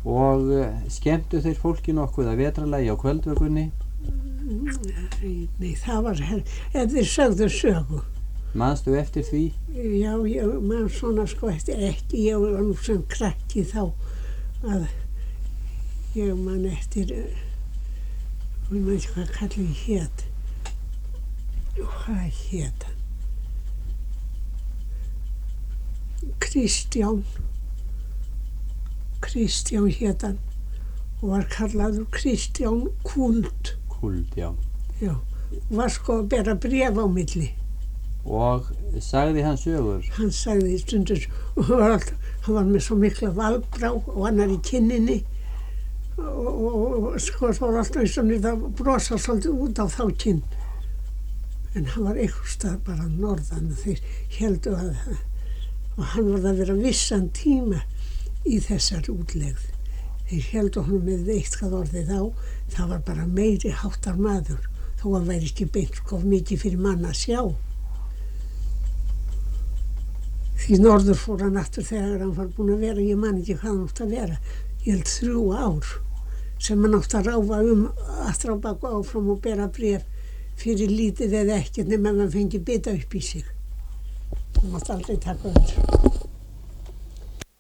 Og skemmtu þeir fólki nokkuð að vetralagi á kvöldvökunni? Nei, það var þeir sögðu sögu. Manstu eftir því? Já, ég man svona sko eftir ekki, ég var nú sem krakki þá að ég man eftir, ég man ekki hvað kallið hét. Hvað hét hann? Kristján hét hann og var kallaður Kristján Kúld. Kúld, já. Já, var sko að bera bréf á milli. Og sagði hann sögur? Hann sagði stundur, og hann var með svo mikla valbrá og annar í kinninni og sko það var alltaf eins og það brosa svolítið út á þá kinn. En hann var einhvers stað bara norðan og þeir héldu að, og hann var að vera vissan tíma í þessar útlegð. Þeir héldu honum með eitthvað orðið á, það var bara meiri háttar maður, þó að væri ekki beint sko mikið fyrir mann að sjá. Því norður fór hann aftur þegar hann var búinn að vera, ég man ekki hvað hann átti að vera, ég held 3 ár, sem hann átti að ráfa aftur á bak og áfram og bera bréf fyrir lítið eða ekkert nema að maður fengi bita upp í sig. Það mátti aldrei taka öðru.